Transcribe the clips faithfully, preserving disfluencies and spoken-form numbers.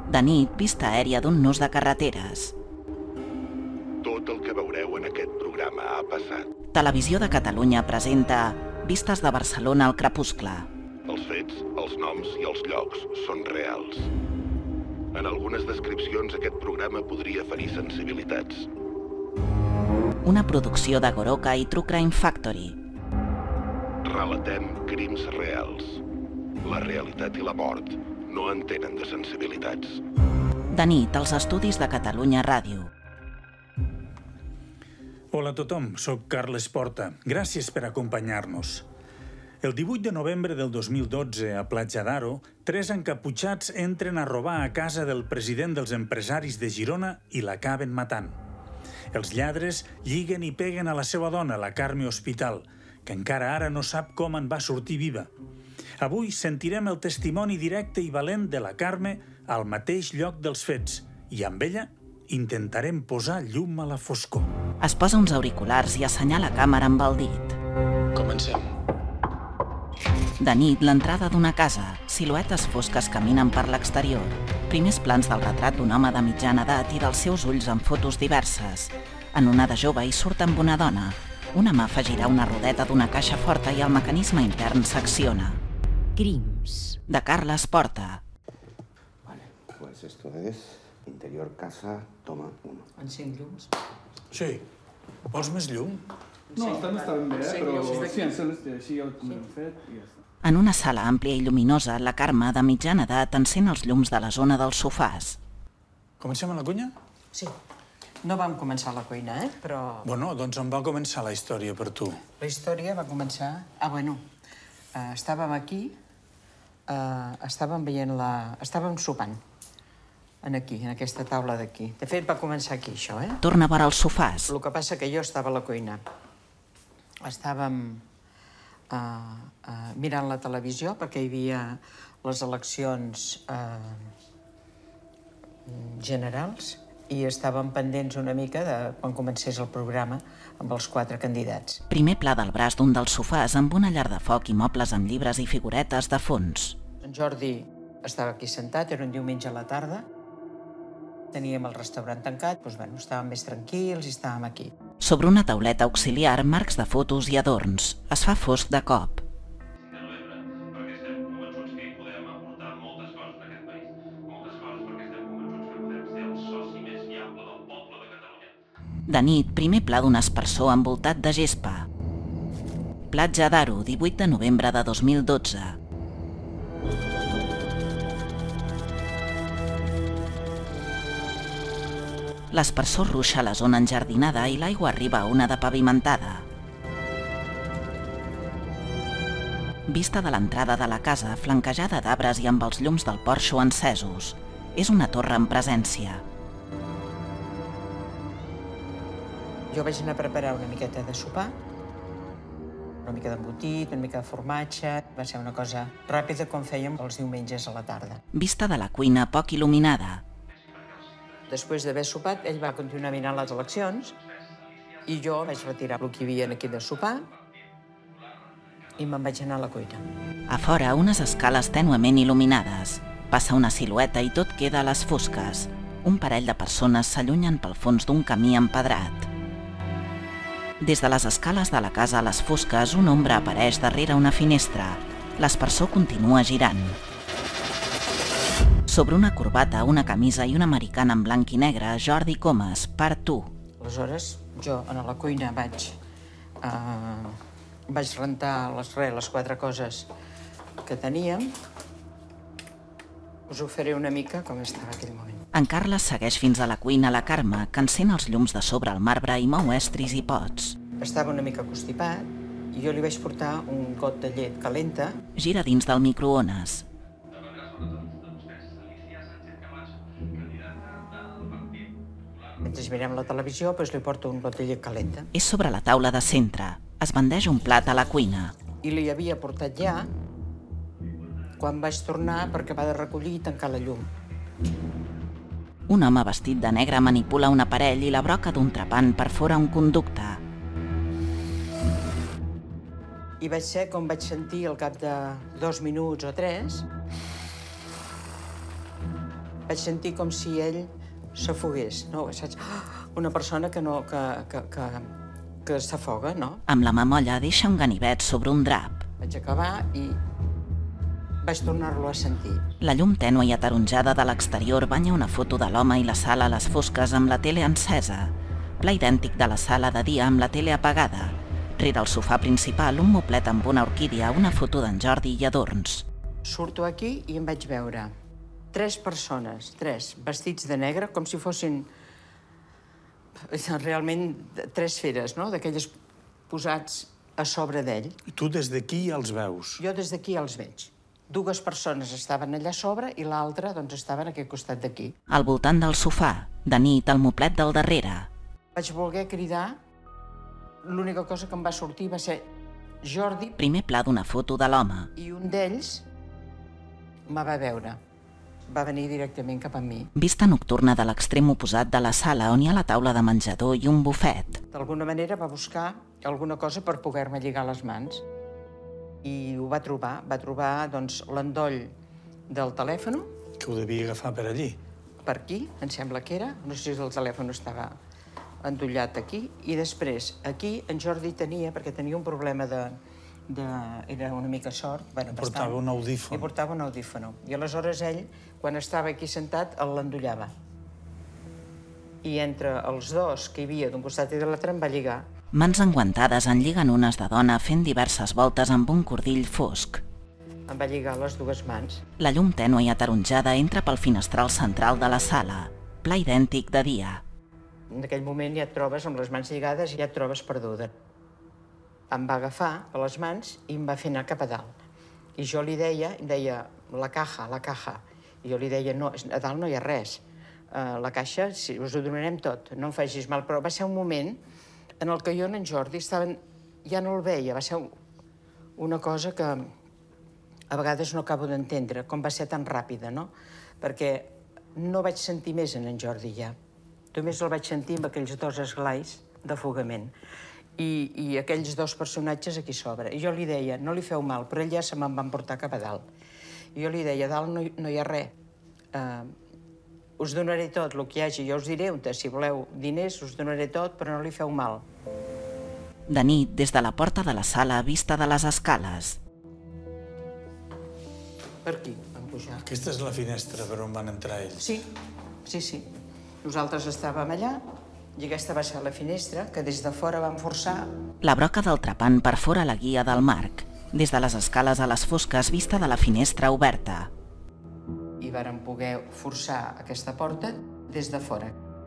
De nit, vista aèria d'un nus de carreteres. Tot el que veureu en aquest programa ha passat. Televisió de Catalunya presenta Vistes de Barcelona al crepuscle. Els fets, els noms i els llocs són reals. En algunes descripcions aquest programa podria ferir sensibilitats. Una producció de Goroka i True Crime Factory. Relatem crims reals. La realitat i la mort no entenen de sensibilitats. De nit, als estudis de Catalunya Ràdio. Hola a tothom, soc Carles Porta. Gràcies per acompanyar-nos. El divuit de novembre del dos mil dotze, a Platja d'Aro, tres encaputxats entren a robar a casa del president dels empresaris de Girona i l'acaben matant. Els lladres lliguen i peguen a la seva dona, la Carme Hospital, que encara ara no sap com en va sortir viva. Avui sentirem el testimoni directe i valent de la Carme al mateix lloc dels fets i amb ella intentarem posar llum a la foscor. Es posa uns auriculars i assenyala càmera amb el dit. Comencem. De nit, l'entrada d'una casa. Siluetes fosques caminen per l'exterior. Primers plans del retrat d'un home de mitjana edat i dels seus ulls en fotos diverses. En una de jove hi surt amb una dona. Una mà fa girar una rodeta d'una caixa forta i el mecanisme intern s'acciona. Crims. De Carles Porta. Vale, pues esto es interior casa, toma uno. Encén llums? Sí. Vols més llum? No, estan estaven bé, eh? Però sí, encén-les així el que hem fet i ja està. En una sala àmplia i lluminosa, la Carme, de mitjana edat, encén els llums de la zona dels sofàs. Comencem a la cuina? Sí. No vam començar a la cuina, eh? Però... Bueno, doncs on va començar la història per tu? La història va començar... Ah, bueno, uh, estàvem aquí, uh, estàvem veient la... Estàvem sopant. En aquí, en aquesta taula d'aquí. De fet, va començar aquí, això, eh? Torna a vora els sofàs. El que passa que jo estava a la cuina. Estàvem uh, uh, mirant la televisió perquè hi havia les eleccions uh, generals i estàvem pendents una mica de quan comencés el programa amb els quatre candidats. Primer pla del braç d'un dels sofàs amb una llar de foc i mobles amb llibres i figuretes de fons. En Jordi estava aquí sentat, era un diumenge a la tarda. Teníem el restaurant tancat, doncs, bueno, estàvem més tranquils i estàvem aquí. Sobre una tauleta auxiliar, marcs de fotos i adorns. Es fa fosc de cop. De nit, primer pla d'un aspersor envoltat de gespa. Platja d'Aro, divuit de novembre de dos mil dotze. L'aspersor ruixa la zona enjardinada i l'aigua arriba a una de pavimentada. Vista de l'entrada de la casa, flanquejada d'arbres i amb els llums del porxo encesos. És una torre en presència. Jo vaig anar a preparar una miqueta de sopar, una mica d'embotit, una mica de formatge. Va ser una cosa ràpida com fèiem els diumenges a la tarda. Vista de la cuina poc il·luminada. Després d'haver sopat, ell va continuar mirant les eleccions i jo vaig retirar el que hi havia aquí de sopar i me'n vaig anar a la cuina. A fora, unes escales tènuement il·luminades. Passa una silueta i tot queda a les fosques. Un parell de persones s'allunyen pel fons d'un camí empedrat. Des de les escales de la casa a les fosques, un ombra apareix darrere una finestra. L'aspersor continua girant. Sobre una corbata, una camisa i una americana en blanc i negre, Jordi Comas, per tu. Aleshores, jo a la cuina vaig, uh, vaig rentar les, re, les quatre coses que teníem. Us ho faré una mica com estava aquell moment. En Carles segueix fins a la cuina la Carme, que encén els llums de sobre el marbre i mou estris i pots. Estava una mica constipat i jo li vaig portar un got de llet calenta. Gira dins del microones. Mentre mirem la televisió, doncs li porto un got de llet calenta. És sobre la taula de centre. Es bandeix un plat a la cuina. I li havia portat ja quan vaig tornar per acabar de recollir i tancar la llum. Un home vestit de negre manipula un aparell i la broca d'un trepant perfora un conducte. I vaig ser com vaig sentir al cap de dos minuts o tres vaig sentir com si ell s'afogués, no? Saps? Una persona que, no, que, que, que, que s'afoga, no? Amb la mamolla deixa un ganivet sobre un drap. Vaig acabar i vaig tornar-lo a sentir. La llum tènue i ataronjada de l'exterior banya una foto de l'home i la sala a les fosques amb la tele encesa. Pla idèntic de la sala de dia amb la tele apagada. Rere el sofà principal, un moblet amb una orquídia, una foto d'en Jordi i adorns. Surto aquí i em vaig veure tres persones, tres, vestits de negre, com si fossin realment tres feres, no?, d'aquelles posats a sobre d'ell. I tu des d'aquí els veus? Jo des d'aquí els veig. Dues persones estaven allà a sobre i l'altra doncs, estava en aquest costat d'aquí. Al voltant del sofà, de nit, el moblet del darrere. Vaig voler cridar, l'única cosa que em va sortir va ser Jordi. Primer pla d'una foto de l'home. I un d'ells me va veure. Va venir directament cap a mi. Vista nocturna de l'extrem oposat de la sala on hi ha la taula de menjador i un bufet. D'alguna manera va buscar alguna cosa per poder-me lligar les mans. I ho va trobar. Va trobar doncs, l'endoll del telèfon. Que ho devia agafar per allí. Per aquí, em sembla que era. No sé si el telèfon estava endollat aquí. I després, aquí, en Jordi tenia, perquè tenia un problema de... de era una mica sord. Bueno, portava un audífon. I portava un audífon. I aleshores ell, quan estava aquí sentat, l'endollava. I entre els dos que hi havia d'un costat i de l'altre em va lligar. Mans enguantades en lliguen unes de dona fent diverses voltes amb un cordill fosc. Em va lligar les dues mans. La llum tènue i ataronjada entra pel finestral central de la sala. Pla idèntic de dia. En aquell moment ja et trobes amb les mans lligades i ja et trobes perduda. Em va agafar per les mans i em va fer anar cap a dalt. I jo li deia, em deia, la caja, la caja. I jo li deia, no, a dalt no hi ha res. Uh, la caixa, sí, us ho donarem tot, no em facis mal. Però va ser un moment en el que jo i en Jordi estaven... ja no el veia, va ser una cosa que a vegades no acabo d'entendre, com va ser tan ràpida, no? Perquè no vaig sentir més en en Jordi ja. Només el vaig sentir amb aquells dos esglais d'afogament. I, i aquells dos personatges aquí sobre. I jo li deia, no li feu mal, però ell ja se me'n van portar cap a dalt. I jo li deia, a dalt no, no hi ha res. Uh, us donaré tot, el que hi hagi. Jo us diré, si voleu diners, us donaré tot, però no li feu mal. De nit, des de la porta de la sala, vista de les escales. Per aquí vam pujar. Aquesta és la finestra per on van entrar ells. Sí, sí, sí. Nosaltres estàvem allà, i aquesta va ser la finestra, que des de fora vam forçar. La broca del trepant perfora la guia del marc. Des de les escales a les fosques, vista de la finestra oberta. I vàrem poder forçar aquesta porta des de fora.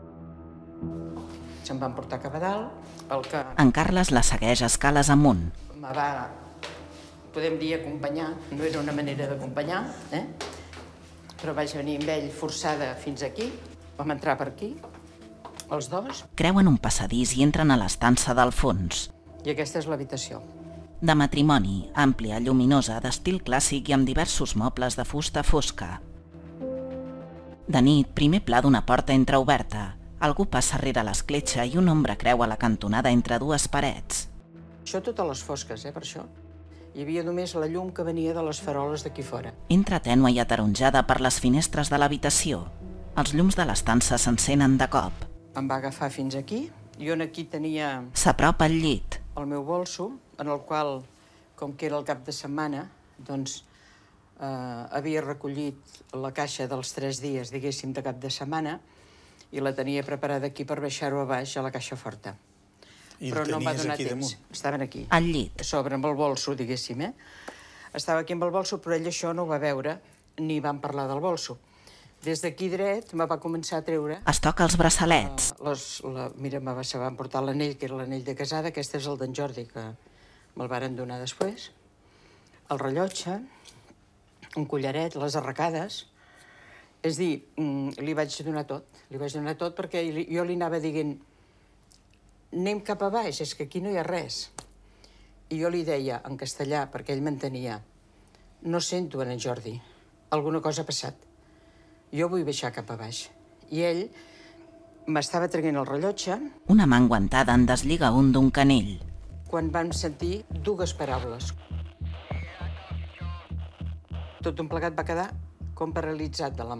Se'n van portar cap a dalt, el que... En Carles la segueix escales amunt. Me va, podem dir, acompanyar. No era una manera d'acompanyar, eh? Però vaig venir amb ell forçada fins aquí. Vam entrar per aquí, els dos. Creuen un passadís i entren a l'estança del fons. I aquesta és l'habitació. De matrimoni, àmplia, lluminosa, d'estil clàssic i amb diversos mobles de fusta fosca. De nit, primer pla d'una porta entreoberta. Algú passa rere l'escletxa i una ombra creua la cantonada entre dues parets. Això totes les fosques, eh, per això. Hi havia només la llum que venia de les faroles d'aquí fora. Entra tènue i ataronjada per les finestres de l'habitació. Els llums de l'estança s'encenen de cop. Em va agafar fins aquí. Jo aquí tenia... S'apropa al llit. El meu bolso, en el qual, com que era el cap de setmana, doncs eh, havia recollit la caixa dels tres dies, diguéssim, de cap de setmana, i la tenia preparada aquí per baixar-ho a baix a la caixa forta. I però no em va tenies donar aquí temps. damunt? Estaven aquí. Al llit. A sobre, amb el bolso, diguéssim, eh? Estava aquí amb el bolso, però ell això no ho va veure, ni vam parlar del bolso. Des d'aquí dret me va començar a treure... Es toca els braçalets. Uh, les, la, mira, me va, se van portar l'anell, que era l'anell de casada. Aquest és el d'en Jordi, que me'l varen donar després. El rellotge, un collaret, les arracades. És dir, li vaig donar tot. Li vaig donar tot perquè jo li anava dient anem cap a baix, és que aquí no hi ha res. I jo li deia en castellà, perquè ell m'entenia, no sento en en Jordi, alguna cosa ha passat. Jo vull baixar cap a baix. I ell m'estava traient el rellotge. Una mà enguantada en deslliga un d'un canell. Quan vam sentir dues paraules. Tot un plegat va quedar com paralitzat de la mà,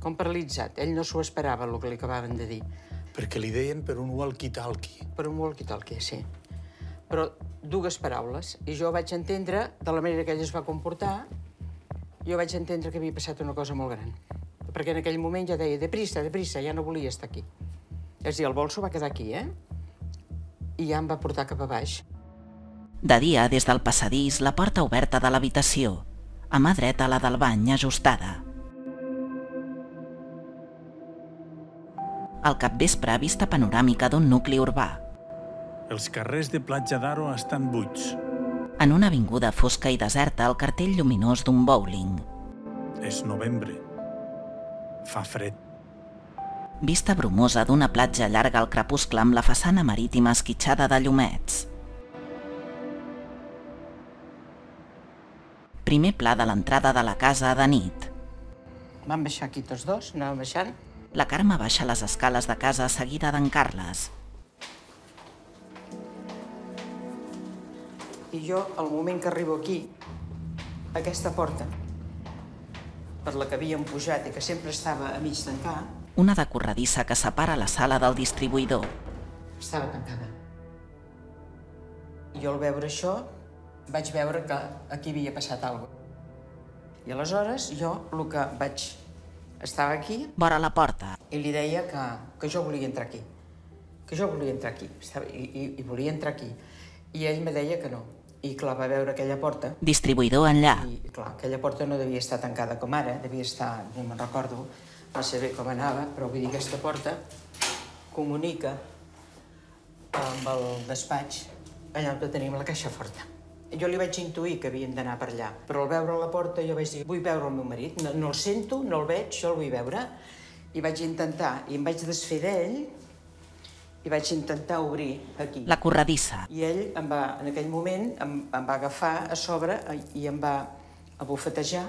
com paralitzat. Ell no s'ho esperava, el que li acabaven de dir. Perquè li deien per un walkie-talkie. Per un walkie-talkie, sí. Però dues paraules. I jo vaig entendre, de la manera que ell es va comportar, jo vaig entendre que havia passat una cosa molt gran. Perquè en aquell moment ja deia, deprisa, deprisa, ja no volia estar aquí. És a dir, el bolso va quedar aquí, eh? I ja em va portar cap a baix. De dia, des del passadís, la porta oberta de l'habitació. A mà dreta, la del bany, ajustada. Al capvespre, vista panoràmica d'un nucli urbà. Els carrers de Platja d'Aro estan buits. En una avinguda fosca i deserta, el cartell lluminós d'un bowling. És novembre. Fa fred. Vista brumosa d'una platja llarga al crepuscle amb la façana marítima esquitxada de llumets. Primer pla de l'entrada de la casa de nit. Vam baixar aquí tots dos, anàvem baixant. La Carme baixa les escales de casa seguida d'en Carles. I jo, al moment que arribo aquí, aquesta porta, per la que havíem pujat i que sempre estava a mig tancar, una de corredissa que separa la sala del distribuïdor. Estava tancada. I jo al veure això vaig veure que aquí havia passat alguna cosa. I aleshores jo el que vaig... Estava aquí... Vora la porta. I li deia que, que jo volia entrar aquí. Que jo volia entrar aquí. Estava, i, i, I volia entrar aquí. I ell me deia que no. I clar, va veure aquella porta... Distribuïdor enllà. I clar, aquella porta no devia estar tancada com ara. Devia estar, no me'n recordo, no sé bé com anava, però vull dir, aquesta porta comunica amb el despatx allà on tenim la caixa forta. Jo li vaig intuir que havíem d'anar per allà, però al veure la porta jo vaig dir, vull veure el meu marit, no, no el sento, no el veig, jo el vull veure. I vaig intentar, i em vaig desfer d'ell, i vaig intentar obrir aquí. La corredissa. I ell, em va, en aquell moment, em, em va agafar a sobre i em va abufetejar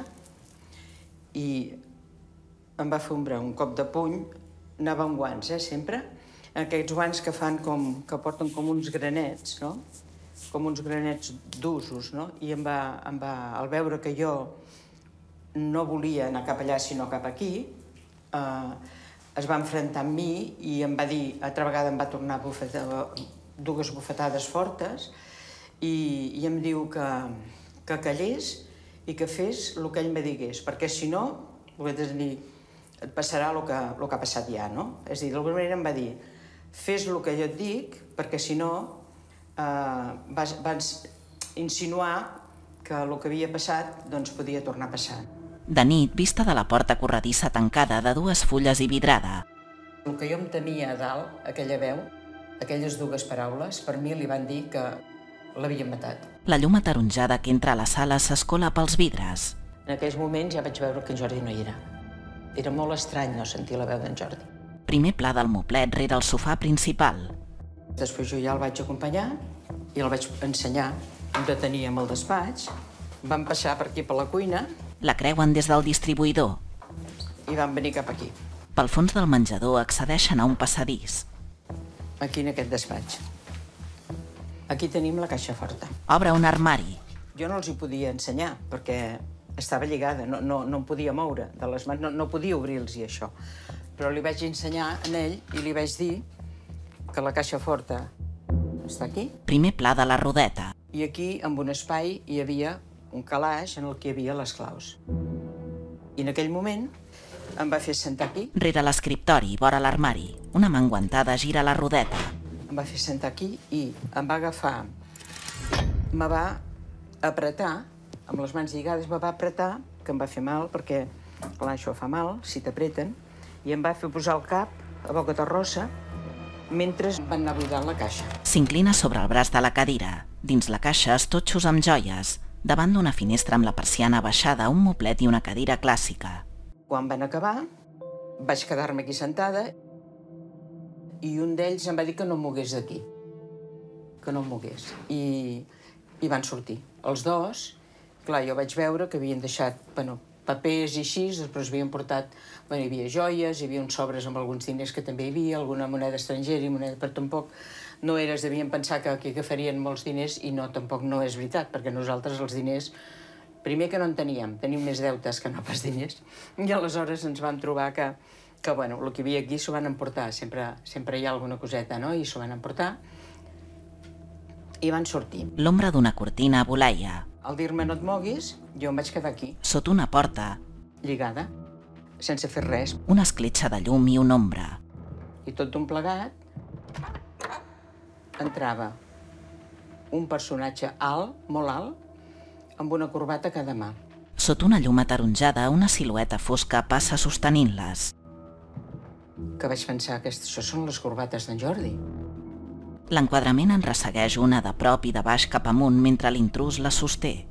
i em va fer ombrar un cop de puny, anava amb guants, eh, sempre, aquests guants que fan com, que porten com uns granets, no? Com uns granets d'usos, no? I em va, em va, al veure que jo no volia anar cap allà, sinó cap aquí, eh, es va enfrontar amb mi i em va dir, altra vegada em va tornar a bufetar, dues bufetades fortes, i, i em diu que, que callés i que fes el que ell me digués, perquè si no, és a dir, et passarà el que, el que ha passat ja, no? És a dir, d'alguna manera em va dir, fes el que jo et dic, perquè si no, Uh, vas, vas insinuar que el que havia passat doncs podia tornar a passar. De nit, vista de la porta corredissa tancada de dues fulles i vidrada. El que jo em temia a dalt, aquella veu, aquelles dues paraules, per mi li van dir que l'havien matat. La llum ataronjada que entra a la sala s'escola pels vidres. En aquells moments ja vaig veure que en Jordi no hi era. Era molt estrany no sentir la veu d'en Jordi. Primer pla del moplet rere el sofà principal. Després jo ja el vaig acompanyar i el vaig ensenyar on teníem el despatx. Vam passar per aquí, per la cuina. La creuen des del distribuïdor. I van venir cap aquí. Pel fons del menjador accedeixen a un passadís. Aquí en aquest despatx. Aquí tenim la caixa forta. Obre un armari. Jo no els hi podia ensenyar perquè estava lligada, no, no, no em podia moure de les mans, no, no podia obrir-los-hi això. Però li vaig ensenyar a ell i li vaig dir que la caixa forta està aquí. Primer pla de la rodeta. I aquí, en un espai, hi havia un calaix en el que hi havia les claus. I en aquell moment em va fer sentar aquí. Rere l'escriptori, vora l'armari, una mà enguantada gira la rodeta. Em va fer sentar aquí i em va agafar, me va apretar, amb les mans lligades, me va apretar, que em va fer mal, perquè, clar, això fa mal, si t'apreten, i em va fer posar el cap a boca terrossa, mentre van anar buidant la caixa. S'inclina sobre el braç de la cadira. Dins la caixa, estotxos amb joies. Davant d'una finestra amb la persiana baixada, un moplet i una cadira clàssica. Quan van acabar, vaig quedar-me aquí sentada i un d'ells em va dir que no em mogués d'aquí. Que no em mogués. I, i van sortir. Els dos, clar, jo vaig veure que havien deixat, bueno, papers i així, després havien portat, bueno, hi havia joies, hi havia uns sobres amb alguns diners que també hi havia, alguna moneda estrangera i moneda, però tampoc no era, es devien pensar que aquí agafarien molts diners i no, tampoc no és veritat, perquè nosaltres els diners Primer que no en teníem, tenim més deutes que no pas diners. I aleshores ens vam trobar que, que bueno, el que hi havia aquí s'ho van emportar. Sempre, sempre hi ha alguna coseta, no? I s'ho van emportar. I van sortir. L'ombra d'una cortina voleia. Al dir-me no et moguis, jo em vaig quedar aquí, Sota una porta, lligada, sense fer res. una escletxa de llum i una ombra. I tot d'un plegat entrava un personatge alt, molt alt, amb una corbata a cada mà. Sota una llum ataronjada, una silueta fosca passa sostenint-les. Que vaig pensar que això són les corbates d'en Jordi. L'enquadrament en ressegueix una de prop i de baix cap amunt mentre l'intrús la sosté.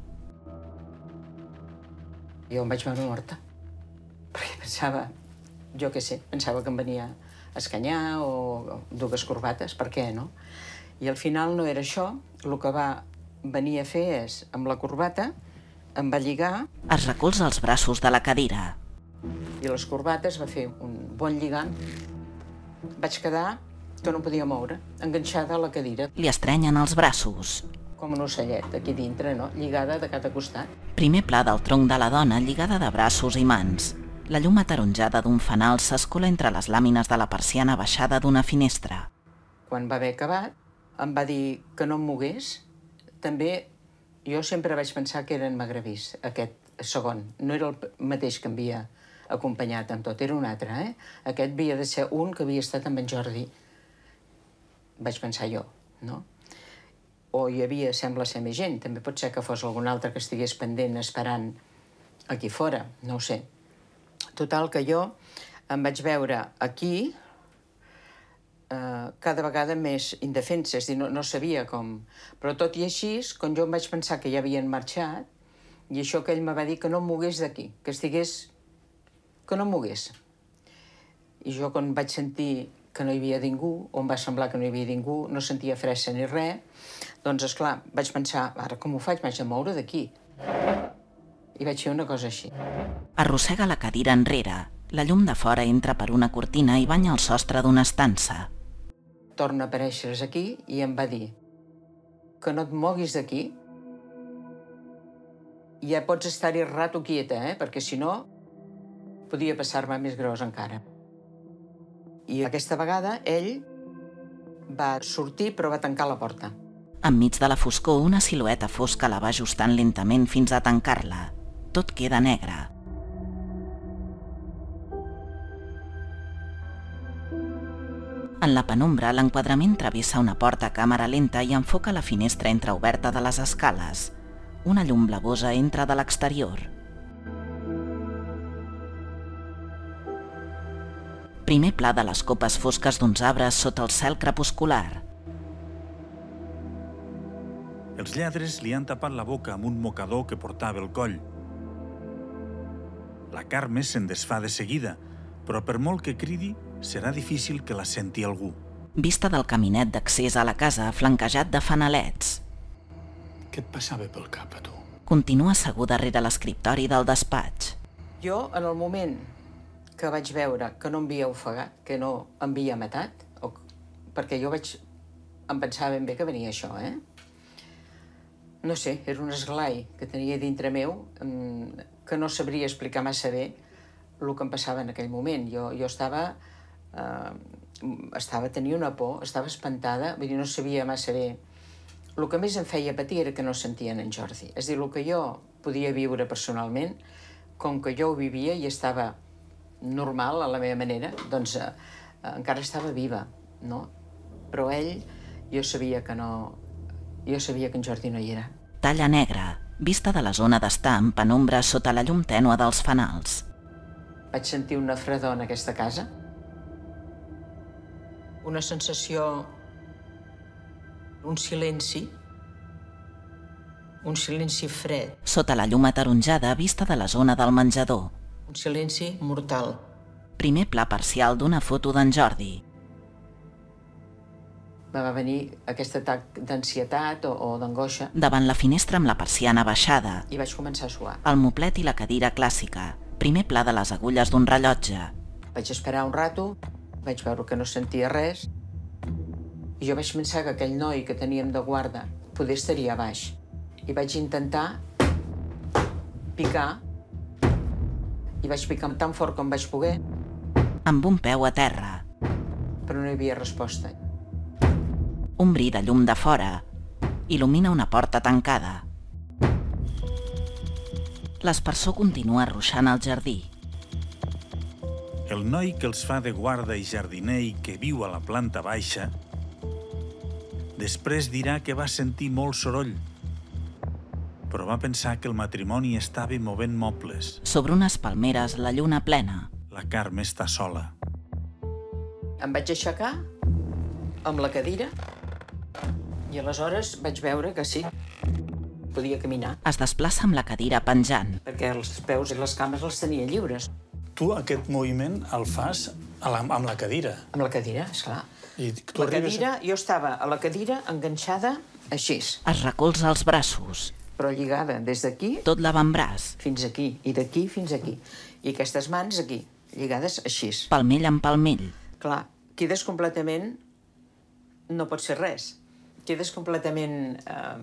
Jo em vaig veure morta. Perquè pensava, jo què sé, pensava que em venia a escanyar o dues corbates, per què, no? I al final no era això. El que va venir a fer és, amb la corbata, em va lligar Es recolza els braços de la cadira. i les corbates va fer un bon lligam. Vaig quedar que no podia moure, enganxada a la cadira, Li estrenyen els braços. com un ocellet aquí dintre, no? Lligada de cada costat. Primer pla del tronc de la dona lligada de braços i mans. La llum ataronjada d'un fanal s'escola entre les làmines de la persiana baixada d'una finestra. Quan va haver acabat, em va dir que no em mogués. També jo sempre vaig pensar que era en Magravís, aquest segon. No era el mateix que em havia acompanyat amb tot, era un altre, eh? Aquest havia de ser un que havia estat amb en Jordi. Vaig pensar jo, no? O hi havia, sembla ser, més gent. També pot ser que fos algun altre que estigués pendent esperant aquí fora, no ho sé. Total, que jo em vaig veure aquí eh, cada vegada més indefensa, és a dir, no, no sabia com... Però tot i així, quan jo em vaig pensar que ja havien marxat, i això que ell me va dir que no em mogués d'aquí, que estigués... que no em mogués. I jo quan vaig sentir que no hi havia ningú, o em va semblar que no hi havia ningú, no sentia fressa ni res, doncs, esclar, vaig pensar, ara com ho faig? M'haig de moure d'aquí. I vaig fer una cosa així. Arrossega la cadira enrere. La llum de fora entra per una cortina i banya el sostre d'una estança. Torna a aparèixer aquí i em va dir que no et moguis d'aquí. Ja pots estar-hi rato quieta, eh? Perquè si no, podia passar-me més gros encara. I aquesta vegada ell va sortir però va tancar la porta. Enmig de la foscor, una silueta fosca la va ajustant lentament fins a tancar-la. Tot queda negre. En la penombra, l'enquadrament travessa una porta a càmera lenta i enfoca la finestra entreoberta de les escales. Una llum blavosa entra de l'exterior. Primer pla de les copes fosques d'uns arbres sota el cel crepuscular. Els lladres li han tapat la boca amb un mocador que portava al coll. La Carme se'n desfà de seguida, però per molt que cridi, serà difícil que la senti algú. Vista del caminet d'accés a la casa, flanquejat de fanalets. Què et passava pel cap, a tu? Continua segur darrere l'escriptori del despatx. Jo, en el moment que vaig veure que no em havia ofegat, que no em havia matat, o... perquè jo vaig... em pensava ben bé que venia això, eh? No sé, era un esglai que tenia dintre meu que no sabria explicar massa bé el que em passava en aquell moment. Jo, jo estava... Eh, estava... tenia una por, estava espantada, vull dir, no sabia massa bé. El que més em feia patir era que no sentien en Jordi. És a dir, el que jo podia viure personalment, com que jo ho vivia i estava normal a la meva manera, doncs eh, encara estava viva, no? Però ell, jo sabia que no... Jo sabia que en Jordi no hi era. Talla negra, vista de la zona d'estar en penombra sota la llum tènue dels fanals. Vaig sentir una fredor en aquesta casa. Una sensació... un silenci. Un silenci fred. Sota la llum ataronjada, vista de la zona del menjador. Un silenci mortal. Primer pla parcial d'una foto d'en Jordi. Me va venir aquest atac d'ansietat o, o d'angoixa Davant la finestra amb la persiana baixada. i vaig començar a suar. El moplet i la cadira clàssica. Primer pla de les agulles d'un rellotge. Vaig esperar un rato, vaig veure que no sentia res i jo vaig pensar que aquell noi que teníem de guarda poder estaria a baix. I vaig intentar picar i vaig picar tan fort com vaig poder, Amb un peu a terra, però no hi havia resposta. un bri de llum de fora il·lumina una porta tancada. L'espersor continua ruixant al jardí. El noi que els fa de guarda i jardiner i que viu a la planta baixa després dirà que va sentir molt soroll, però va pensar que el matrimoni estava movent mobles. Sobre unes palmeres, la lluna plena. La Carme està sola. Em vaig aixecar amb la cadira i aleshores vaig veure que sí, podia caminar, Es desplaça amb la cadira penjant. perquè els peus i les cames els tenia lliures. Tu aquest moviment el fas a la, amb la cadira. Amb la cadira, esclar. I tu La arribes... cadira, jo estava a la cadira enganxada així, Es recolza els braços, però lligada des d'aquí tot l'avantbraç, fins aquí, i d'aquí fins aquí. I aquestes mans aquí, lligades així. palmell amb palmell. Clar, quedes completament... no pots fer res. Quedes completament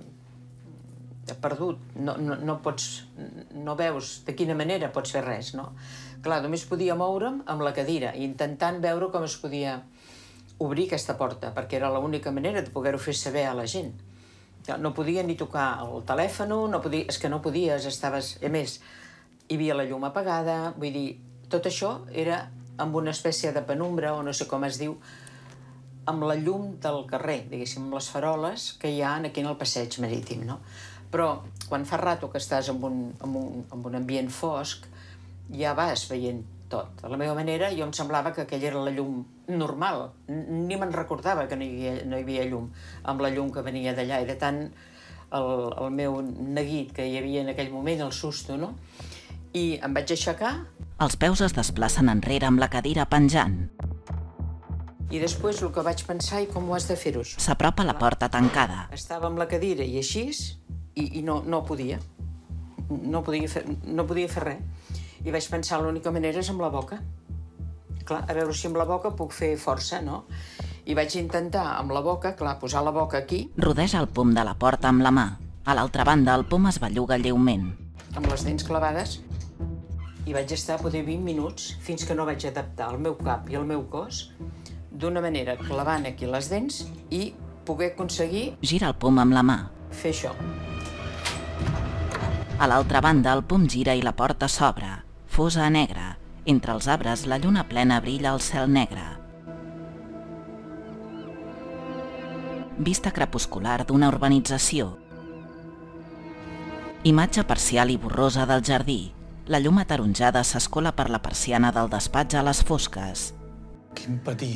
eh, perdut. No, no, no pots... no veus de quina manera pots fer res, no? Clar, només podia moure'm amb la cadira, intentant veure com es podia obrir aquesta porta, perquè era l'única manera de poder-ho fer saber a la gent. No podia ni tocar el telèfon, no podia, és que no podies, estaves... A més, hi havia la llum apagada, vull dir, tot això era amb una espècie de penumbra, o no sé com es diu, amb la llum del carrer, diguéssim, amb les faroles que hi ha aquí en el passeig marítim, no? Però quan fa rato que estàs en un, en un, en un ambient fosc, ja vas veient tot. De la meva manera, jo em semblava que aquella era la llum normal. Ni me'n recordava que no hi havia, no hi havia llum, amb la llum que venia d'allà. Era tant el, el meu neguit que hi havia en aquell moment, el susto, no? I em vaig aixecar. Els peus es desplacen enrere amb la cadira penjant. I després el que vaig pensar, i com ho has de fer-ho, això? S'apropa a la porta tancada. Estava amb la cadira i així, i, i no, no podia. No podia, fer, no podia fer res. I vaig pensar, l'única manera és amb la boca. Clar, a veure si amb la boca puc fer força, no? I vaig intentar amb la boca, clar, posar la boca aquí, Rodeja el pom de la porta amb la mà. A l'altra banda, el pom es belluga lleument. amb les dents clavades, i vaig estar poder vint minuts fins que no vaig adaptar el meu cap i el meu cos d'una manera clavant aquí les dents i poder aconseguir Gira el pom amb la mà. fer això. A l'altra banda, el pom gira i la porta s'obre. Fosa a negre. Entre els arbres, la lluna plena brilla al cel negre. Vista crepuscular d'una urbanització. Imatge parcial i borrosa del jardí. La llum ataronjada s'escola per la persiana del despatx a les fosques. Quin patí.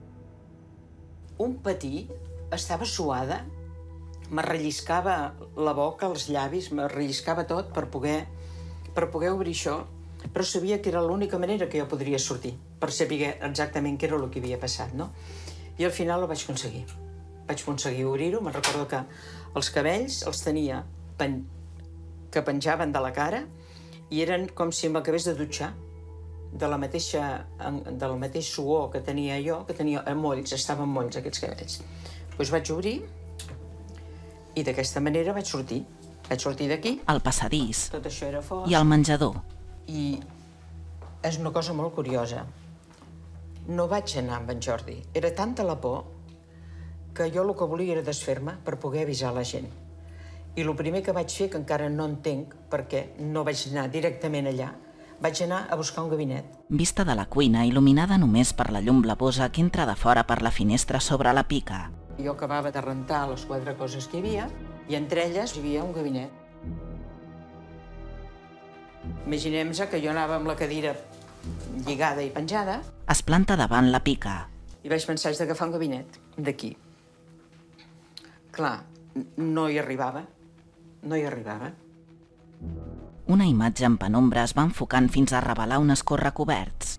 Un patí, estava suada, me relliscava la boca, els llavis, me relliscava tot per poder, per poder obrir això, però sabia que era l'única manera que jo podria sortir, per saber exactament què era el que havia passat, no? I al final ho vaig aconseguir. Vaig aconseguir obrir-ho, me'n recordo que els cabells els tenia pen... que penjaven de la cara i eren com si m'acabés de dutxar, de la mateixa, del mateix suor que tenia jo, que tenia molls, estaven molls aquests cabells. Doncs vaig obrir i d'aquesta manera vaig sortir. Vaig sortir d'aquí, El passadís tot això era fosc, i el menjador. i és una cosa molt curiosa. No vaig anar amb en Jordi. Era tanta la por que jo el que volia era desfer-me per poder avisar la gent. I el primer que vaig fer, que encara no entenc perquè no vaig anar directament allà, vaig anar a buscar un gabinet. Vista de la cuina il·luminada només per la llum blavosa que entra de fora per la finestra sobre la pica. Jo acabava de rentar les quatre coses que hi havia i entre elles hi havia un gabinet. Imaginem-se que jo anava amb la cadira lligada i penjada Es planta davant la pica. i vaig pensar, haig d'agafar un gabinet d'aquí. Clar, no hi arribava, no hi arribava. Una imatge en penombra es va enfocant fins a revelar un escórrer coberts.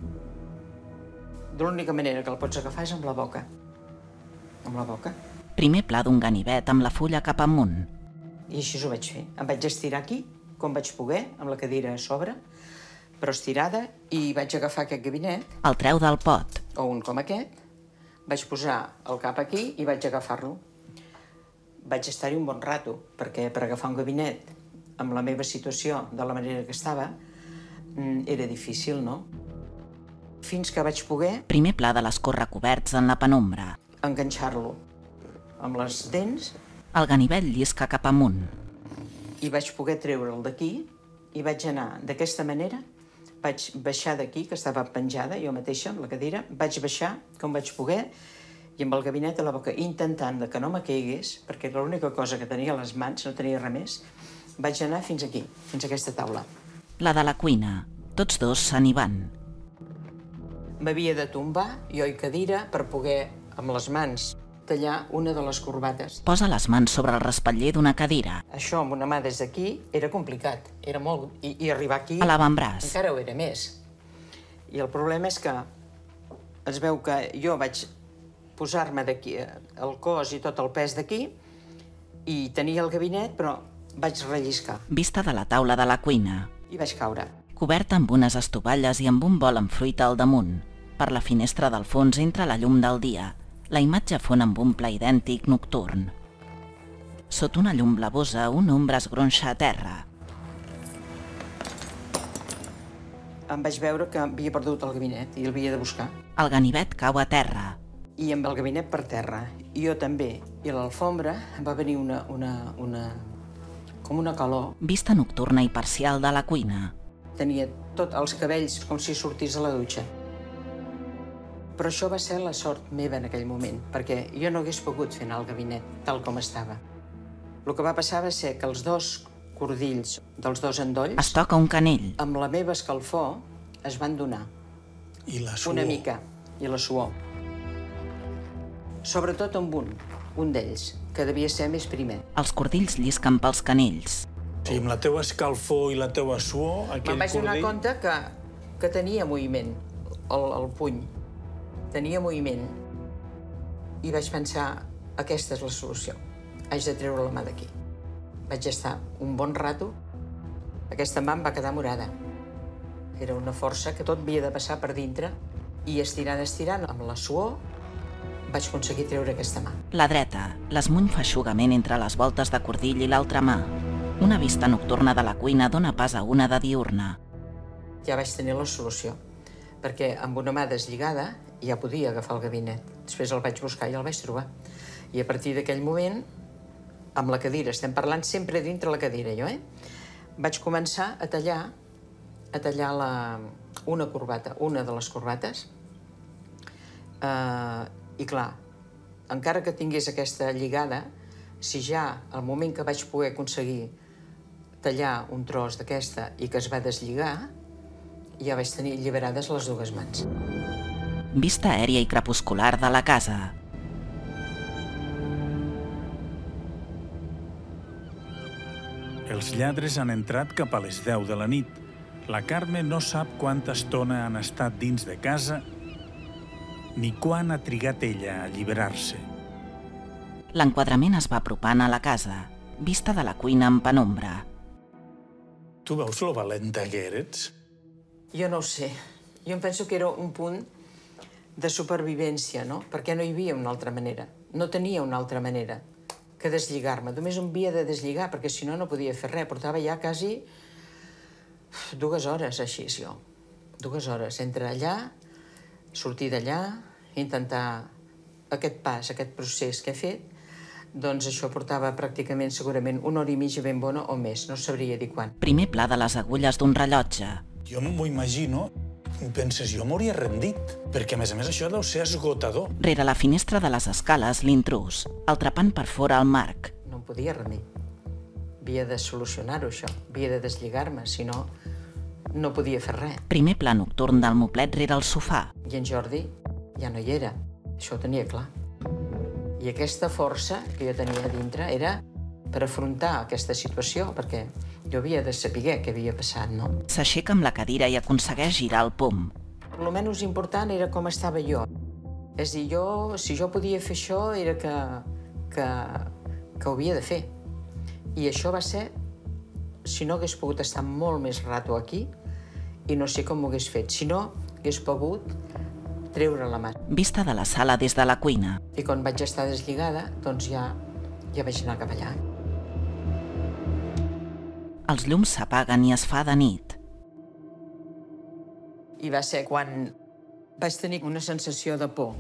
De l'única manera que el pots agafar és amb la boca. Amb la boca. Primer pla d'un ganivet amb la fulla cap amunt. I així ho vaig fer. Em vaig estirar aquí, com vaig poder, amb la cadira a sobre, però estirada, i vaig agafar aquest gabinet, El treu del pot. o un com aquest, vaig posar el cap aquí i vaig agafar-lo. Vaig estar-hi un bon rato, perquè per agafar un gabinet amb la meva situació, de la manera que estava, era difícil, no? Fins que vaig poder... Primer pla de l'escórrer coberts en la penombra. Enganxar-lo amb les dents. El ganivet llisca cap amunt. I vaig poder treure'l d'aquí i vaig anar d'aquesta manera. Vaig baixar d'aquí, que estava penjada, jo mateixa, amb la cadira. Vaig baixar, com vaig poder, i amb el gabinet a la boca, intentant que no me caigués, perquè l'única cosa que tenia a les mans, no tenia res més, vaig anar fins aquí, fins a aquesta taula. La de la cuina. Tots dos se n'hi van. M'havia de tombar, jo i cadira, per poder, amb les mans, tallar una de les corbates. Posa les mans sobre el respatller d'una cadira. Això amb una mà des d'aquí era complicat, era molt... I, i arribar aquí... A l'avantbraç. Encara ho era més. I el problema és que es veu que jo vaig posar-me d'aquí, el cos i tot el pes d'aquí, i tenia el gabinet, però vaig relliscar. Vista de la taula de la cuina. I vaig caure. Coberta amb unes estovalles i amb un bol amb fruita al damunt. Per la finestra del fons entra la llum del dia. La imatge fon amb un pla idèntic nocturn. Sota una llum blavosa, un ombra es gronxa a terra. Em vaig veure que havia perdut el gabinet i el havia de buscar. El ganivet cau a terra. I amb el gabinet per terra, i jo també, i a l'alfombra em va venir una, una, una... com una calor. Vista nocturna i parcial de la cuina. Tenia tots els cabells com si sortís a la dutxa. Però això va ser la sort meva en aquell moment, perquè jo no hagués pogut fer anar el gabinet tal com estava. El que va passar va ser que els dos cordills dels dos endolls... Es toca un canell. Amb la meva escalfor es van donar. I la suor. Una mica. I la suor. Sobretot amb un, un d'ells, que devia ser més primer. Els cordills llisquen pels canells. Sí, amb la teua escalfor i la teua suor, aquell Me'n vaig cordill... donar compte que, que tenia moviment, el, el puny. Tenia moviment. I vaig pensar, aquesta és la solució. Haig de treure la mà d'aquí. Vaig estar un bon rato. Aquesta mà em va quedar morada. Era una força que tot havia de passar per dintre. I estirant, estirant, amb la suor, vaig aconseguir treure aquesta mà. La dreta, l'esmuny feixugament entre les voltes de cordill i l'altra mà. Una vista nocturna de la cuina dona pas a una de diurna. Ja vaig tenir la solució, perquè amb una mà deslligada ja podia agafar el gabinet. Després el vaig buscar i el vaig trobar. I a partir d'aquell moment, amb la cadira, estem parlant sempre dintre la cadira, jo, eh? Vaig començar a tallar, a tallar la, una corbata, una de les corbates. Uh, I clar, encara que tingués aquesta lligada, si ja al moment que vaig poder aconseguir tallar un tros d'aquesta i que es va deslligar, ja vaig tenir alliberades les dues mans. Vista aèria i crepuscular de la casa. Els lladres han entrat cap a les deu de la nit. La Carme no sap quanta estona han estat dins de casa ni quan ha trigat ella a alliberar-se. L'enquadrament es va apropant a la casa, vista de la cuina en penombra. Tu veus lo valenta que eres? Jo no ho sé. Jo em penso que era un punt de supervivència, no? Perquè no hi havia una altra manera. No tenia una altra manera que deslligar-me. Només em havia de deslligar, perquè si no, no podia fer res. Portava ja quasi dues hores així, jo. Dues hores. Entre allà, sortir d'allà, intentar aquest pas, aquest procés que he fet, doncs això portava pràcticament, segurament, una hora i mitja ben bona o més. No sabria dir quan. Primer pla de les agulles d'un rellotge. Jo m'ho imagino i penses, jo m'hauria rendit, perquè a més a més això deu ser esgotador. Rere la finestra de les escales, l'intrús, atrapant per fora el Marc. No em podia rendir. Havia de solucionar-ho, això. Havia de deslligar-me, si no, no podia fer res. Primer pla nocturn del moplet rere el sofà. I en Jordi ja no hi era. Això ho tenia clar. I aquesta força que jo tenia a dintre era per afrontar aquesta situació, perquè jo havia de saber què havia passat, no? S'aixeca amb la cadira i aconsegueix girar el pom. El menys important era com estava jo. És a dir, jo, si jo podia fer això, era que, que, que ho havia de fer. I això va ser, si no hagués pogut estar molt més rato aquí, i no sé com ho hagués fet. Si no, hagués pogut treure la mà. Vista de la sala des de la cuina. I quan vaig estar deslligada, doncs ja, ja vaig anar cap allà. Els llums s'apaguen i es fa de nit. I va ser quan vaig tenir una sensació de por.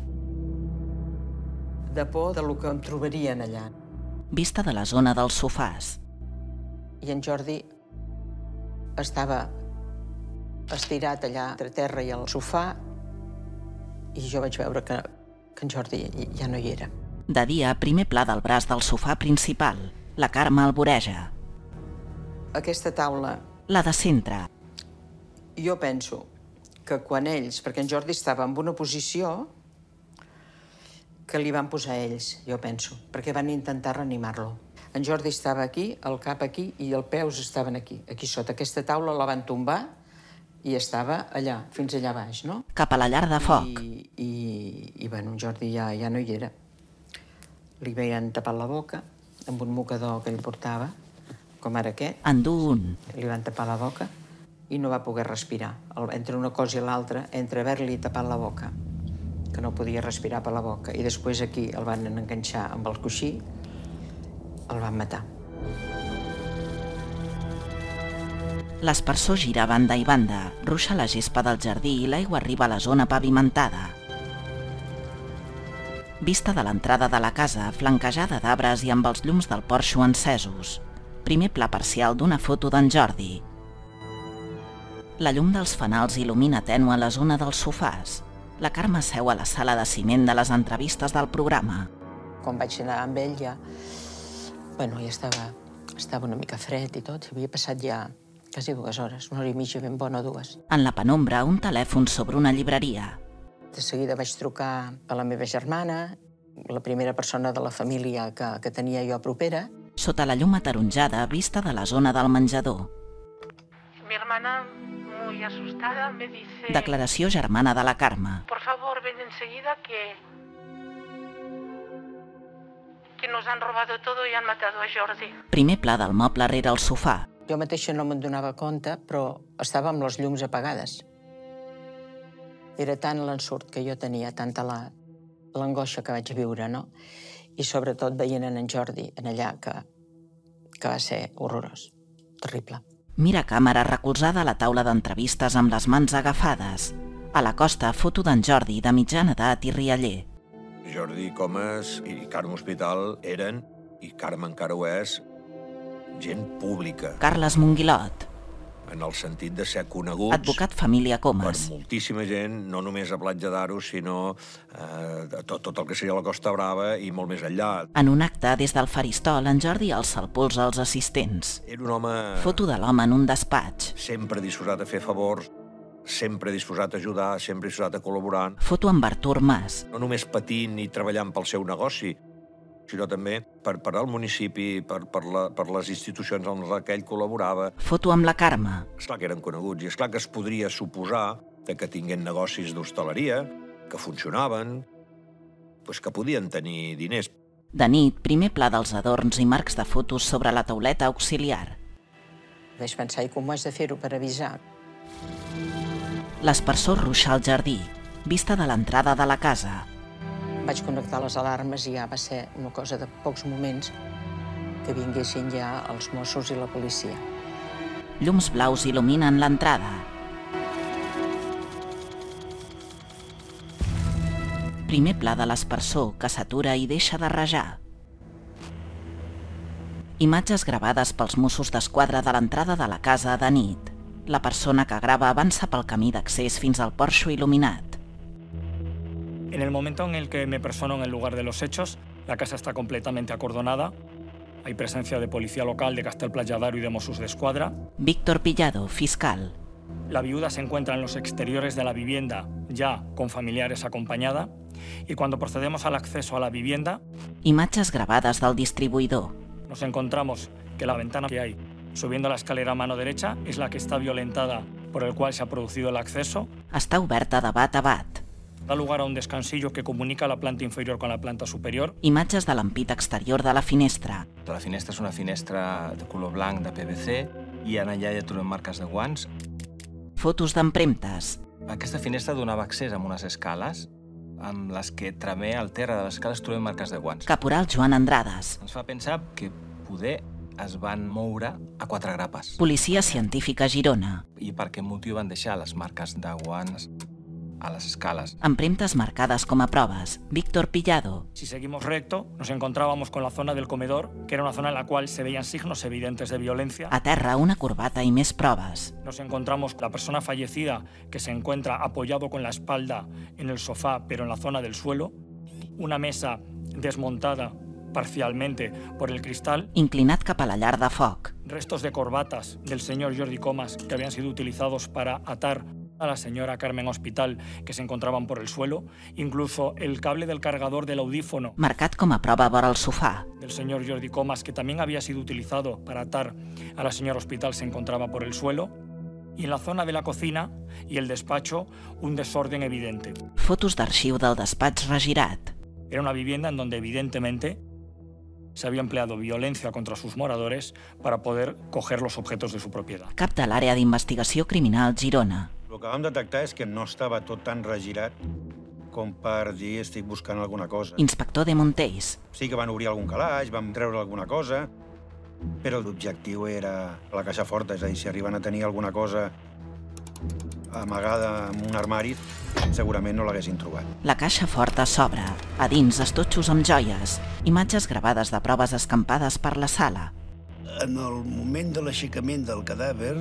De por de lo que em trobarien allà. Vista de la zona dels sofàs. I en Jordi estava estirat allà entre terra i el sofà i jo vaig veure que, que en Jordi ja no hi era. De dia, primer pla del braç del sofà principal. La Carme el voreja. Aquesta taula, La de centre. jo penso que quan ells, perquè en Jordi estava en una posició que li van posar ells, jo penso, perquè van intentar reanimar-lo. En Jordi estava aquí, el cap aquí i els peus estaven aquí, aquí sota. Aquesta taula la van tombar i estava allà, fins allà baix, no? Cap a la llar de foc. I, i, i bueno, en Jordi ja, ja no hi era. Li havien tapat la boca amb un mocador que ell portava, com ara aquest. En duu un. Li van tapar la boca i no va poder respirar. Entre una cosa i l'altra, entre haver-li tapat la boca, que no podia respirar per la boca, i després aquí el van enganxar amb el coixí, el van matar. L'aspersor gira a banda i banda, ruixa la gespa del jardí i l'aigua arriba a la zona pavimentada. Vista de l'entrada de la casa, flanquejada d'arbres i amb els llums del porxo encesos. Primer pla parcial d'una foto d'en Jordi. La llum dels fanals il·lumina tènue la zona dels sofàs. La Carme seu a la sala de ciment de les entrevistes del programa. Quan vaig anar amb ell ja... Bueno, ja estava, estava una mica fred i tot. Havia passat ja quasi dues hores, una hora i mitja ben bona, dues. En la penombra, un telèfon sobre una llibreria. De seguida vaig trucar a la meva germana, la primera persona de la família que, que tenia jo propera. Sota la llum ataronjada, vista de la zona del menjador. Mi hermana, muy asustada, me dice... Declaració germana de la Carme. Por favor, ven enseguida que... que nos han robado todo y han matado a Jordi. Primer pla del moble rere el sofà. Jo mateixa no me'n donava compte, però estava amb les llums apagades. Era tant l'ensurt que jo tenia, tanta la, l'angoixa que vaig viure, no? I sobretot veient en Jordi en allà, que, que va ser horrorós, terrible. Mira càmera recolzada a la taula d'entrevistes amb les mans agafades. A la costa, foto d'en Jordi, de mitjana edat i rialler. Jordi Comas i Carme Hospital eren, i Carme encara ho és, gent pública. Carles Monguilot. En el sentit de ser coneguts... Advocat família Comas. Per moltíssima gent, no només a Platja d'Aro, sinó eh, tot, tot el que seria la Costa Brava i molt més enllà. En un acte, des del faristol, en Jordi alça el pols als assistents. Era un home... Foto de l'home en un despatx. Sempre disposat a fer favors, sempre disposat a ajudar, sempre disposat a col·laborar. Foto amb Artur Mas. No només patint i treballant pel seu negoci, sinó també per, per al municipi, per, per, la, per les institucions amb les que ell col·laborava. Foto amb la Carme. Esclar que eren coneguts, i esclar que es podria suposar de que tinguent negocis d'hostaleria, que funcionaven, doncs que podien tenir diners. De nit, primer pla dels adorns i marcs de fotos sobre la tauleta auxiliar. Vaig pensar, i com ho has de fer-ho per avisar? L'aspersor ruixa al jardí, vista de l'entrada de la casa. Vaig connectar les alarmes i ja va ser una cosa de pocs moments que vinguessin ja els Mossos i la policia. Llums blaus il·luminen l'entrada. Primer pla de l'aspersor que s'atura i deixa de rajar. Imatges gravades pels Mossos d'Esquadra de l'entrada de la casa de nit. La persona que grava avança pel camí d'accés fins al porxo il·luminat. En el momento en el que me persono en el lugar de los hechos, la casa está completamente acordonada. Hay presencia de policía local de Castel Platja d'Aro y de Mossos d'Esquadra. Víctor Pillado, fiscal. La viuda se encuentra en los exteriores de la vivienda, ya con familiares acompañada. Y cuando procedemos al acceso a la vivienda... Imatges gravades del distribuïdor. Nos encontramos que la ventana que hay subiendo la escalera a mano derecha es la que está violentada por el cual se ha producido el acceso. Està oberta de bat a bat. Da lugar a un descansillo que comunica la planta inferior con la planta superior. Imatges de l'ampit exterior de la finestra. La finestra és una finestra de color blanc de P V C i en allà ja trobem marques de guants. Fotos d'empremtes. Aquesta finestra donava accés a unes escales amb les que tremer al terra de les escales trobem marques de guants. Caporal Joan Andrades. Ens fa pensar que poder es van moure a quatre grapes. Policia científica a Girona. I per aquest motiu van deixar les marques de guants a les escales. Empremtes marcades com a proves. Víctor Pillado. Si seguimos recto, nos encontrábamos con la zona del comedor, que era una zona en la cual se veían signos evidentes de violencia. A terra, una corbata i més proves. Nos encontramos la persona fallecida que se encuentra apoyado con la espalda en el sofá, pero en la zona del suelo. Una mesa desmontada parcialmente por el cristal. Inclinat cap a la llar de foc. Restos de corbatas del señor Jordi Comas que habían sido utilizados para atar a la señora Carmen Hospital, que se encontraban por el suelo, incluso el cable del cargador del audífono. Marcat com a prova vora el sofà. Del señor Jordi Comas, que también había sido utilizado para atar a la señora Hospital, se encontraba por el suelo. Y en la zona de la cocina y el despacho, un desorden evidente. Fotos d'arxiu del despatx regirat. Era una vivienda en donde evidentemente se había empleado violencia contra sus moradores para poder coger los objetos de su propiedad. Cap de l'àrea d'investigació criminal Girona. El que vam detectar és que no estava tot tan regirat com per dir estic buscant alguna cosa. Inspector de Montells. Sí que van obrir algun calaix, vam treure alguna cosa, però l'objectiu era la caixa forta, és a dir, si arriben a tenir alguna cosa amagada en un armari, segurament no l'haguessin trobat. La caixa forta s'obre. A dins, estotxos amb joies. Imatges gravades de proves escampades per la sala. En el moment de l'aixecament del cadàver,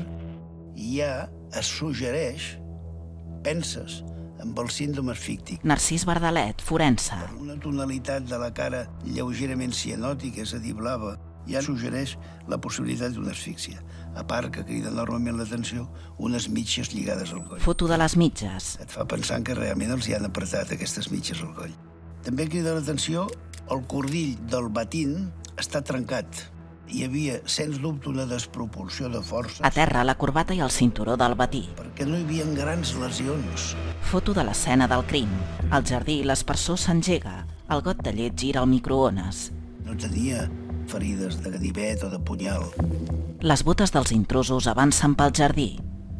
ja es suggereix, penses, amb el síndrome asfíctic. Narcís Bardalet, forense. Per una tonalitat de la cara lleugerament cianòtica, és a dir, blava, ja suggereix la possibilitat d'una asfíxia. A part que crida enormement l'atenció unes mitges lligades al coll. Foto de les mitges. Et fa pensar que realment els hi han apretat aquestes mitges al coll. També crida l'atenció el cordill del batín està trencat. Hi havia, sens dubte, una desproporció de forces. A terra, la corbata i el cinturó del batí. Perquè no hi havia grans lesions. Foto de l'escena del crim. Al jardí, l'espersor s'engega. El got de llet gira al microones. No tenia ferides de ganivet o de punyal. Les botes dels intrusos avancen pel jardí.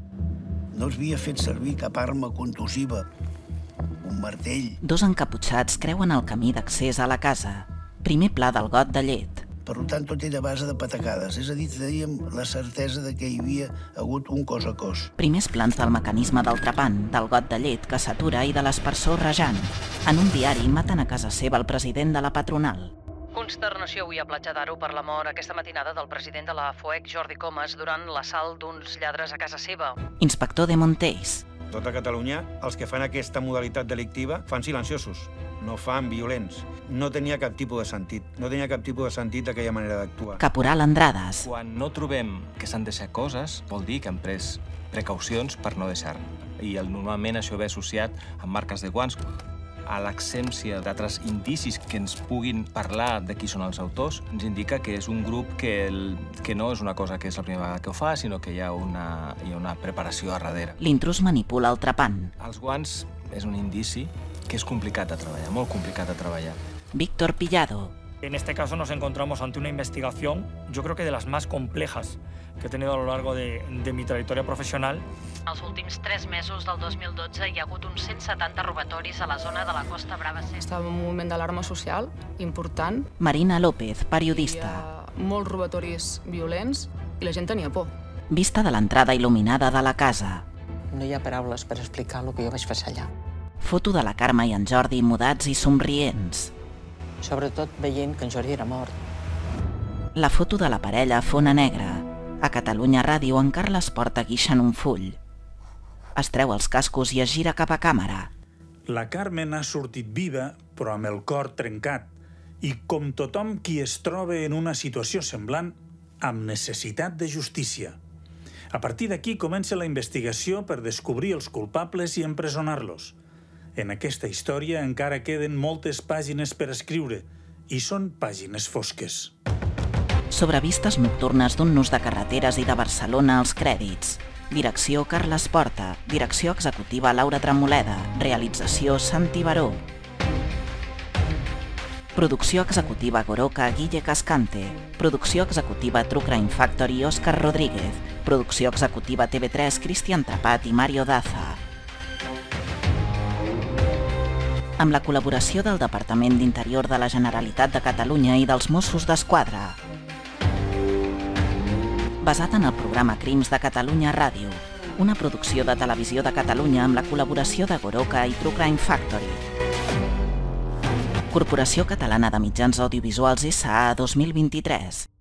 No havia fet servir cap arma contusiva. Un martell. Dos encaputxats creuen el camí d'accés a la casa. Primer pla del got de llet. Per tant, tot era a base de patacades, és a dir, teníem la certesa de que hi havia hagut un cos a cos. Primers plans del mecanisme del trepant, del got de llet que s'atura i de l'espersor rejant. En un diari maten a casa seva el president de la patronal. Consternació avui a Platja d'Aro per la mort aquesta matinada del president de la FOEC, Jordi Comas, durant l'assalt d'uns lladres a casa seva. Inspector de Montells. Tota Catalunya, els que fan aquesta modalitat delictiva fan silenciosos, no fan violents. No tenia cap tipus de sentit. No tenia cap tipus de sentit d'aquella manera d'actuar. Caporal Andrades. Quan no trobem que s'han deixat coses, vol dir que hem pres precaucions per no deixar-ne. I normalment això ve associat amb marques de guants. A l'absència d'altres indicis que ens puguin parlar de qui són els autors, ens indica que és un grup que, el, que no és una cosa que és la primera vegada que ho fa, sinó que hi ha una, hi ha una preparació a darrere. L'intrus manipula el trepant. Els guants és un indici que és complicat de treballar, molt complicat de treballar. Víctor Pillado. En este caso nos encontramos ante una investigación, yo creo que de las más complejas que he tenido a lo largo de, de mi trayectoria profesional. Els últims tres mesos del dos mil dotze hi ha hagut uns cent setanta robatoris a la zona de la Costa Brava. Estava en un moment d'alarma social important. Marina López, periodista. Hi ha molts robatoris violents i la gent tenia por. Vista de l'entrada il·luminada de la casa. No hi ha paraules per explicar el que jo vaig passar allà. Foto de la Carme i en Jordi mudats i somrients. Sobretot veient que en Jordi era mort. La foto de la parella fona negra. A Catalunya Ràdio en Carles porta guixant un full. Es treu els cascos i es gira cap a càmera. La Carmen ha sortit viva, però amb el cor trencat. I com tothom qui es troba en una situació semblant, amb necessitat de justícia. A partir d'aquí comença la investigació per descobrir els culpables i empresonar-los. En aquesta història encara queden moltes pàgines per escriure, i són pàgines fosques. Sobrevistes nocturnes d'un nus de carreteres i de Barcelona als crèdits. Direcció Carles Porta. Direcció executiva Laura Tremoleda. Realització Santi Baró. Producció executiva Goroka Guille Cascante. Producció executiva True Crime Factory Òscar Rodríguez. Producció executiva T V tres Cristian Trapat i Mario Daza. Amb la col·laboració del Departament d'Interior de la Generalitat de Catalunya i dels Mossos d'Esquadra. basat en el programa Crims de Catalunya Ràdio, una producció de Televisió de Catalunya amb la col·laboració de Goroka i True Crime Factory. Corporació Catalana de Mitjans Audiovisuals S A dos mil vint-i-tres.